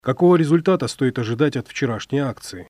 Какого результата стоит ожидать от вчерашней акции?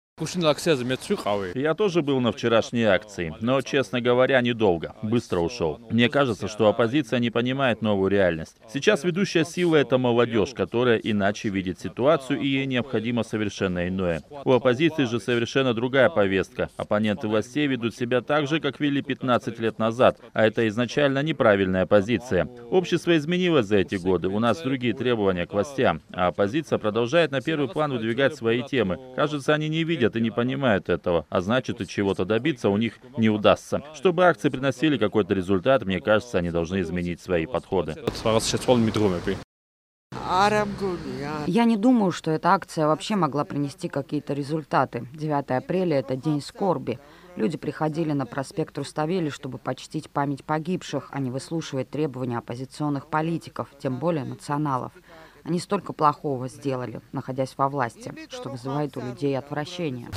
Я тоже был на вчерашней акции, но, честно говоря, недолго. Быстро ушел. Мне кажется, что оппозиция не понимает новую реальность. Сейчас ведущая сила — это молодежь, которая иначе видит ситуацию, и ей необходимо совершенно иное. У оппозиции же совершенно другая повестка. Оппоненты властей ведут себя так же, как вели 15 лет назад, а это изначально неправильная позиция. Общество изменилось за эти годы, у нас другие требования к властям, а оппозиция продолжает на первый план выдвигать свои темы. Кажется, они не видят и не понимают этого, а значит, и чего-то добиться у них не удастся. Чтобы акции приносили какой-то результат, мне кажется, они должны изменить свои подходы. Я не думаю, что эта акция вообще могла принести какие-то результаты. 9 апреля – это день скорби. Люди приходили на проспект Руставели, чтобы почтить память погибших, а не выслушивать требования оппозиционных политиков, тем более националов. Они столько плохого сделали, находясь во власти, что вызывает у людей отвращение.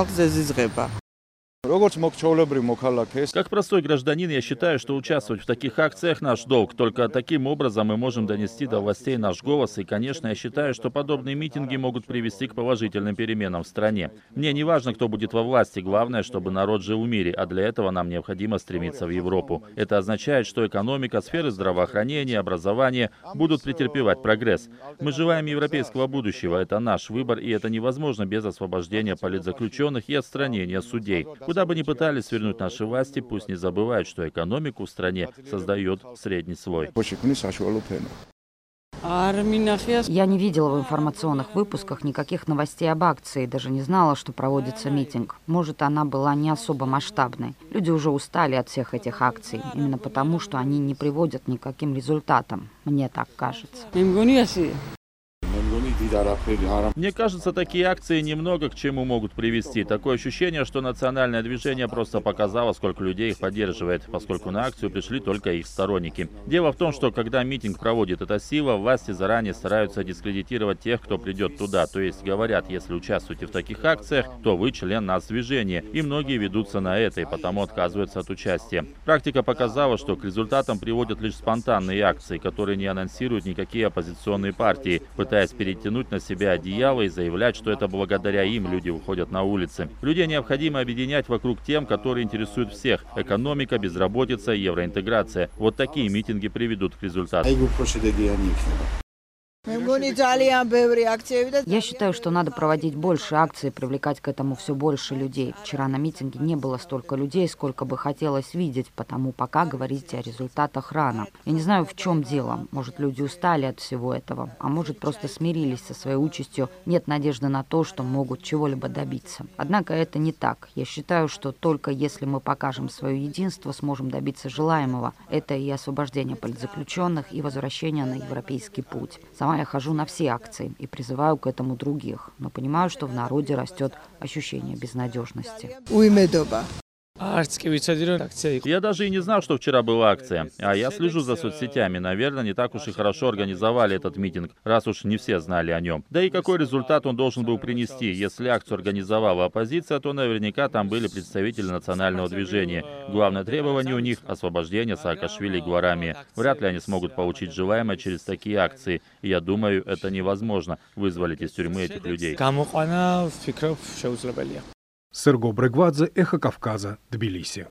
Как простой гражданин, я считаю, что участвовать в таких акциях наш долг. Только таким образом мы можем донести до властей наш голос. И, конечно, я считаю, что подобные митинги могут привести к положительным переменам в стране. Мне не важно, кто будет во власти. Главное, чтобы народ жил в мире. А для этого нам необходимо стремиться в Европу. Это означает, что экономика, сферы здравоохранения, образования будут претерпевать прогресс. Мы желаем европейского будущего. Это наш выбор, и это невозможно без освобождения политзаключенных и отстранения судей. Куда бы ни пытались свернуть наши власти, пусть не забывают, что экономику в стране создает средний слой. Я не видела в информационных выпусках никаких новостей об акции, даже не знала, что проводится митинг. Может, она была не особо масштабной. Люди уже устали от всех этих акций, именно потому, что они не приводят ни к каким результатам. Мне так кажется. Мне кажется, такие акции немного к чему могут привести. Такое ощущение, что национальное движение просто показало, сколько людей их поддерживает, поскольку на акцию пришли только их сторонники. Дело в том, что когда митинг проводит эта сила, власти заранее стараются дискредитировать тех, кто придет туда. То есть говорят, если участвуете в таких акциях, то вы член нацдвижения. И многие ведутся на это, и потому отказываются от участия. Практика показала, что к результатам приводят лишь спонтанные акции, которые не анонсируют никакие оппозиционные партии, пытаясь перетянуть на себя одеяло и заявлять, что это благодаря им люди выходят на улицы. Людей необходимо объединять вокруг тем, которые интересуют всех. Экономика, безработица, евроинтеграция. Вот такие митинги приведут к результату. Я считаю, что надо проводить больше акций и привлекать к этому все больше людей. Вчера на митинге не было столько людей, сколько бы хотелось видеть, потому пока говорить о результатах рано. Я не знаю, в чем дело. Может, люди устали от всего этого, а может, просто смирились со своей участью, нет надежды на то, что могут чего-либо добиться. Однако это не так. Я считаю, что только если мы покажем свое единство, сможем добиться желаемого. Это и освобождение политзаключенных, и возвращение на европейский путь. Сама я хожу на все акции и призываю к этому других, но понимаю, что в народе растет ощущение безнадежности. Я даже и не знал, что вчера была акция. А я слежу за соцсетями. Наверное, не так уж и хорошо организовали этот митинг, раз уж не все знали о нем. Да и какой результат он должен был принести? Если акцию организовала оппозиция, то наверняка там были представители национального движения. Главное требование у них — освобождение Саакашвили и Гуарами. Вряд ли они смогут получить желаемое через такие акции. И я думаю, это невозможно — вызволить из тюрьмы этих людей. Серго Брегвадзе, Эхо Кавказа, Тбилиси.